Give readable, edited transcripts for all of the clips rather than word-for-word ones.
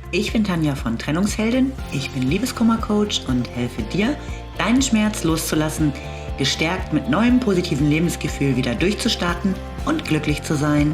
Ich bin Tanja von Trennungsheldin, ich bin Liebeskummer-Coach und helfe dir, deinen Schmerz loszulassen, gestärkt mit neuem positiven Lebensgefühl wieder durchzustarten und glücklich zu sein.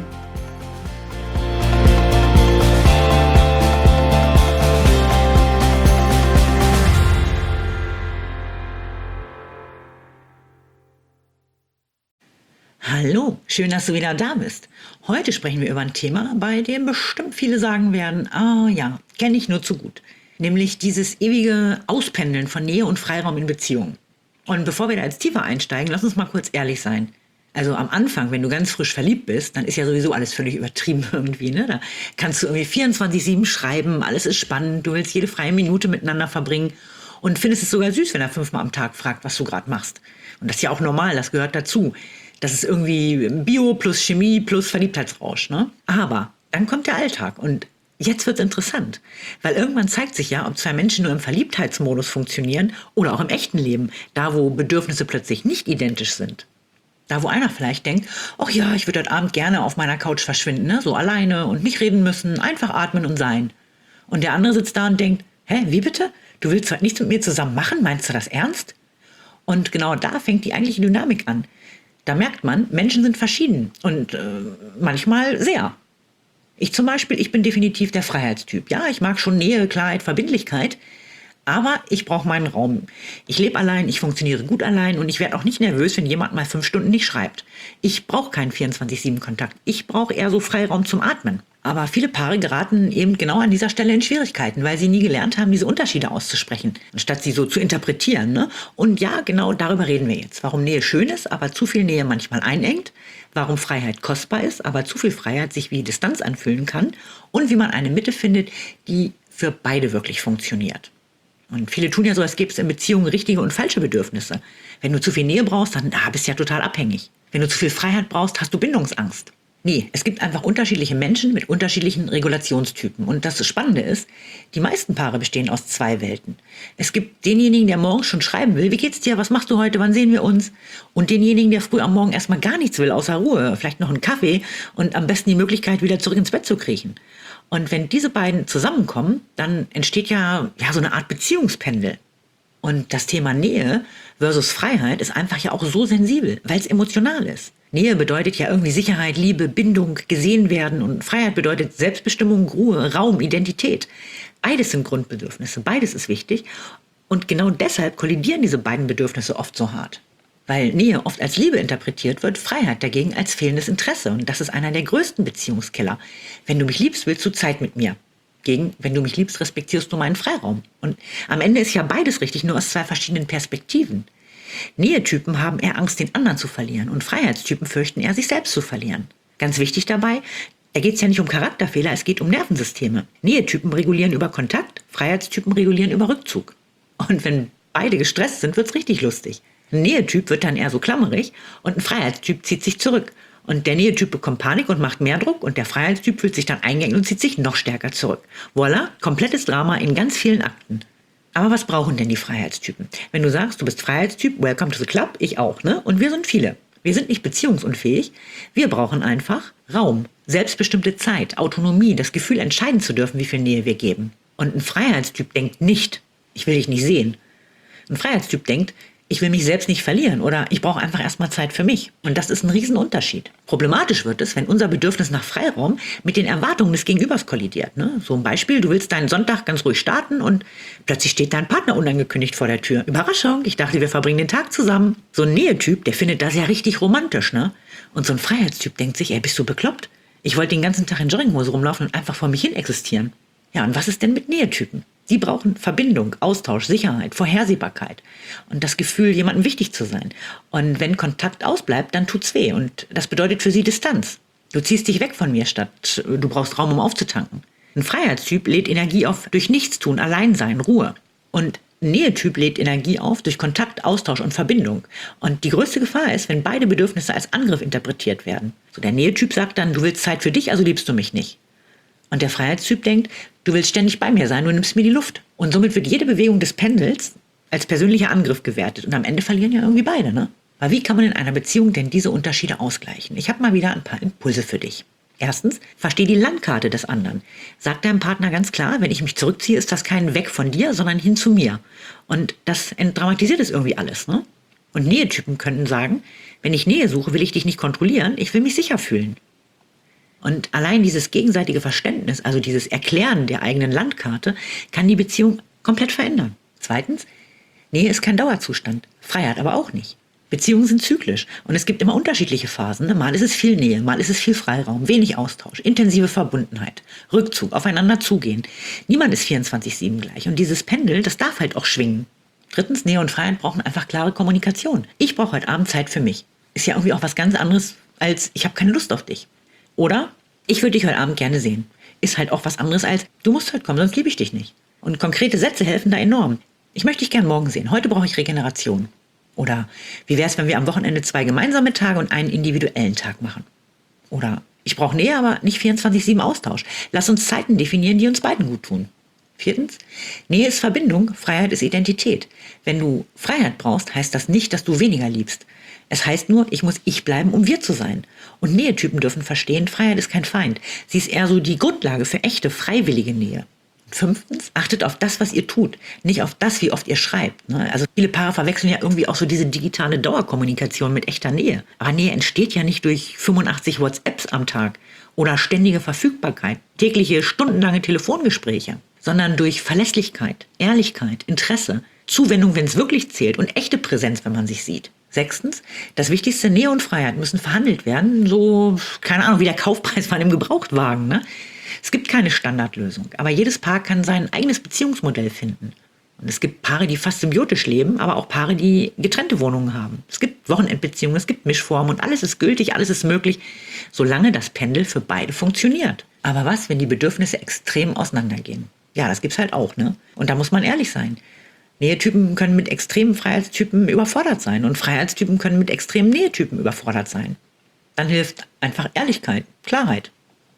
Hallo, schön, dass du wieder da bist. Heute sprechen wir über ein Thema, bei dem bestimmt viele sagen werden, ja, kenne ich nur zu gut. Nämlich dieses ewige Auspendeln von Nähe und Freiraum in Beziehungen. Und bevor wir da jetzt tiefer einsteigen, lass uns mal kurz ehrlich sein. Also am Anfang, wenn du ganz frisch verliebt bist, dann ist ja sowieso alles völlig übertrieben irgendwie, ne? Da kannst du irgendwie 24/7 schreiben, alles ist spannend, du willst jede freie Minute miteinander verbringen und findest es sogar süß, wenn er 5-mal am Tag fragt, was du gerade machst. Und das ist ja auch normal, das gehört dazu. Das ist irgendwie Bio plus Chemie plus Verliebtheitsrausch, ne? Aber dann kommt der Alltag und jetzt wird's interessant, weil irgendwann zeigt sich ja, ob zwei Menschen nur im Verliebtheitsmodus funktionieren oder auch im echten Leben, da wo Bedürfnisse plötzlich nicht identisch sind. Da wo einer vielleicht denkt, ach ja, ich würde heute Abend gerne auf meiner Couch verschwinden, ne? So alleine und nicht reden müssen, einfach atmen und sein. Und der andere sitzt da und denkt, hä, wie bitte? Du willst heute nichts mit mir zusammen machen? Meinst du das ernst? Und genau da fängt die eigentliche Dynamik an. Da merkt man, Menschen sind verschieden und manchmal sehr. Ich zum Beispiel, ich bin definitiv der Freiheitstyp. Ja, ich mag schon Nähe, Klarheit, Verbindlichkeit, aber ich brauche meinen Raum. Ich lebe allein, ich funktioniere gut allein und ich werde auch nicht nervös, wenn jemand mal 5 Stunden nicht schreibt. Ich brauche keinen 24/7-Kontakt. Ich brauche eher so Freiraum zum Atmen. Aber viele Paare geraten eben genau an dieser Stelle in Schwierigkeiten, weil sie nie gelernt haben, diese Unterschiede auszusprechen, anstatt sie so zu interpretieren, ne? Und ja, genau darüber reden wir jetzt. Warum Nähe schön ist, aber zu viel Nähe manchmal einengt. Warum Freiheit kostbar ist, aber zu viel Freiheit sich wie Distanz anfühlen kann. Und wie man eine Mitte findet, die für beide wirklich funktioniert. Und viele tun ja so, als gäbe es in Beziehungen richtige und falsche Bedürfnisse. Wenn du zu viel Nähe brauchst, dann bist du ja total abhängig. Wenn du zu viel Freiheit brauchst, hast du Bindungsangst. Nee, es gibt einfach unterschiedliche Menschen mit unterschiedlichen Regulationstypen. Und das Spannende ist, die meisten Paare bestehen aus 2 Welten. Es gibt denjenigen, der morgens schon schreiben will, wie geht's dir, was machst du heute, wann sehen wir uns? Und denjenigen, der früh am Morgen erstmal gar nichts will, außer Ruhe, vielleicht noch einen Kaffee und am besten die Möglichkeit, wieder zurück ins Bett zu kriechen. Und wenn diese beiden zusammenkommen, dann entsteht ja so eine Art Beziehungspendel. Und das Thema Nähe versus Freiheit ist einfach ja auch so sensibel, weil es emotional ist. Nähe bedeutet ja irgendwie Sicherheit, Liebe, Bindung, gesehen werden und Freiheit bedeutet Selbstbestimmung, Ruhe, Raum, Identität. Beides sind Grundbedürfnisse, beides ist wichtig und genau deshalb kollidieren diese beiden Bedürfnisse oft so hart. Weil Nähe oft als Liebe interpretiert wird, Freiheit dagegen als fehlendes Interesse und das ist einer der größten Beziehungskiller. Wenn du mich liebst, willst du Zeit mit mir. Wenn du mich liebst, respektierst du meinen Freiraum. Und am Ende ist ja beides richtig, nur aus 2 verschiedenen Perspektiven. Nähetypen haben eher Angst, den anderen zu verlieren und Freiheitstypen fürchten eher, sich selbst zu verlieren. Ganz wichtig dabei, da geht es ja nicht um Charakterfehler, es geht um Nervensysteme. Nähetypen regulieren über Kontakt, Freiheitstypen regulieren über Rückzug. Und wenn beide gestresst sind, wird's richtig lustig. Ein Nähetyp wird dann eher so klammerig und ein Freiheitstyp zieht sich zurück. Und der Nähetyp bekommt Panik und macht mehr Druck und der Freiheitstyp fühlt sich dann eingeengt und zieht sich noch stärker zurück. Voilà, komplettes Drama in ganz vielen Akten. Aber was brauchen denn die Freiheitstypen? Wenn du sagst, du bist Freiheitstyp, welcome to the club, ich auch, ne? Und wir sind viele. Wir sind nicht beziehungsunfähig. Wir brauchen einfach Raum, selbstbestimmte Zeit, Autonomie, das Gefühl, entscheiden zu dürfen, wie viel Nähe wir geben. Und ein Freiheitstyp denkt nicht, ich will dich nicht sehen. Ein Freiheitstyp denkt, ich will mich selbst nicht verlieren oder ich brauche einfach erstmal Zeit für mich. Und das ist ein Riesenunterschied. Problematisch wird es, wenn unser Bedürfnis nach Freiraum mit den Erwartungen des Gegenübers kollidiert. Ne? So ein Beispiel, du willst deinen Sonntag ganz ruhig starten und plötzlich steht dein Partner unangekündigt vor der Tür. Überraschung, ich dachte, wir verbringen den Tag zusammen. So ein Nähetyp, der findet das ja richtig romantisch. Ne? Und so ein Freiheitstyp denkt sich, ey, bist du bekloppt? Ich wollte den ganzen Tag in Jogginghose rumlaufen und einfach vor mich hin existieren. Ja, und was ist denn mit Nähetypen? Sie brauchen Verbindung, Austausch, Sicherheit, Vorhersehbarkeit und das Gefühl, jemandem wichtig zu sein. Und wenn Kontakt ausbleibt, dann tut's weh und das bedeutet für sie Distanz. Du ziehst dich weg von mir, statt du brauchst Raum, um aufzutanken. Ein Freiheitstyp lädt Energie auf durch Nichtstun, Alleinsein, Ruhe. Und ein Nähetyp lädt Energie auf durch Kontakt, Austausch und Verbindung. Und die größte Gefahr ist, wenn beide Bedürfnisse als Angriff interpretiert werden. So, der Nähetyp sagt dann, du willst Zeit für dich, also liebst du mich nicht. Und der Freiheitstyp denkt, du willst ständig bei mir sein, du nimmst mir die Luft. Und somit wird jede Bewegung des Pendels als persönlicher Angriff gewertet. Und am Ende verlieren ja irgendwie beide, ne? Aber wie kann man in einer Beziehung denn diese Unterschiede ausgleichen? Ich habe mal wieder ein paar Impulse für dich. Erstens, versteh die Landkarte des anderen. Sag deinem Partner ganz klar, wenn ich mich zurückziehe, ist das kein Weg von dir, sondern hin zu mir. Und das entdramatisiert es irgendwie alles, ne? Und Nähetypen könnten sagen, wenn ich Nähe suche, will ich dich nicht kontrollieren, ich will mich sicher fühlen. Und allein dieses gegenseitige Verständnis, also dieses Erklären der eigenen Landkarte, kann die Beziehung komplett verändern. Zweitens, Nähe ist kein Dauerzustand, Freiheit aber auch nicht. Beziehungen sind zyklisch und es gibt immer unterschiedliche Phasen. Mal ist es viel Nähe, mal ist es viel Freiraum, wenig Austausch, intensive Verbundenheit, Rückzug, aufeinander zugehen. Niemand ist 24/7 gleich und dieses Pendel, das darf halt auch schwingen. Drittens, Nähe und Freiheit brauchen einfach klare Kommunikation. Ich brauche heute Abend Zeit für mich. Ist ja irgendwie auch was ganz anderes als ich habe keine Lust auf dich. Oder ich würde dich heute Abend gerne sehen. Ist halt auch was anderes als du musst heute kommen, sonst liebe ich dich nicht. Und konkrete Sätze helfen da enorm. Ich möchte dich gern morgen sehen. Heute brauche ich Regeneration. Oder wie wäre es, wenn wir am Wochenende 2 gemeinsame Tage und einen individuellen Tag machen? Oder ich brauche Nähe, aber nicht 24/7 Austausch. Lass uns Zeiten definieren, die uns beiden gut tun. Viertens, Nähe ist Verbindung, Freiheit ist Identität. Wenn du Freiheit brauchst, heißt das nicht, dass du weniger liebst. Es heißt nur, ich muss ich bleiben, um wir zu sein. Und Nähetypen dürfen verstehen, Freiheit ist kein Feind. Sie ist eher so die Grundlage für echte, freiwillige Nähe. Fünftens, achtet auf das, was ihr tut, nicht auf das, wie oft ihr schreibt. Also viele Paare verwechseln ja irgendwie auch so diese digitale Dauerkommunikation mit echter Nähe. Aber Nähe entsteht ja nicht durch 85 WhatsApps am Tag oder ständige Verfügbarkeit, tägliche, stundenlange Telefongespräche, sondern durch Verlässlichkeit, Ehrlichkeit, Interesse, Zuwendung, wenn es wirklich zählt und echte Präsenz, wenn man sich sieht. Sechstens, das Wichtigste, Nähe und Freiheit müssen verhandelt werden, so, keine Ahnung, wie der Kaufpreis von einem Gebrauchtwagen, ne? Es gibt keine Standardlösung, aber jedes Paar kann sein eigenes Beziehungsmodell finden. Und es gibt Paare, die fast symbiotisch leben, aber auch Paare, die getrennte Wohnungen haben. Es gibt Wochenendbeziehungen, es gibt Mischformen und alles ist gültig, alles ist möglich, solange das Pendel für beide funktioniert. Aber was, wenn die Bedürfnisse extrem auseinandergehen? Ja, das gibt's halt auch, ne? Und da muss man ehrlich sein. Nähetypen können mit extremen Freiheitstypen überfordert sein und Freiheitstypen können mit extremen Nähetypen überfordert sein. Dann hilft einfach Ehrlichkeit, Klarheit.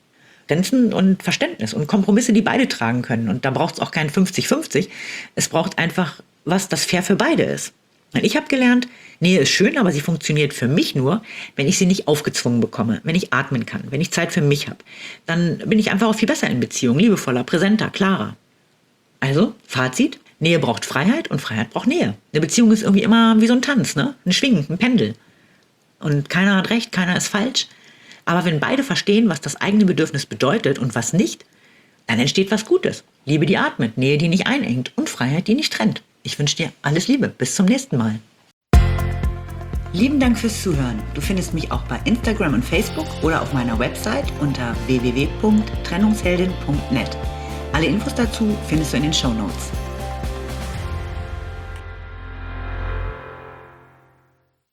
Grenzen und Verständnis und Kompromisse, die beide tragen können. Und da braucht es auch kein 50-50. Es braucht einfach was, das fair für beide ist. Und ich habe gelernt, Nähe ist schön, aber sie funktioniert für mich nur, wenn ich sie nicht aufgezwungen bekomme, wenn ich atmen kann, wenn ich Zeit für mich habe. Dann bin ich einfach auch viel besser in Beziehung, liebevoller, präsenter, klarer. Also, Fazit, Nähe braucht Freiheit und Freiheit braucht Nähe. Eine Beziehung ist irgendwie immer wie so ein Tanz, ne? Ein Schwingen, ein Pendel. Und keiner hat recht, keiner ist falsch. Aber wenn beide verstehen, was das eigene Bedürfnis bedeutet und was nicht, dann entsteht was Gutes. Liebe, die atmet, Nähe, die nicht einengt und Freiheit, die nicht trennt. Ich wünsche dir alles Liebe. Bis zum nächsten Mal. Lieben Dank fürs Zuhören. Du findest mich auch bei Instagram und Facebook oder auf meiner Website unter www.trennungsheldin.net. Alle Infos dazu findest du in den Shownotes.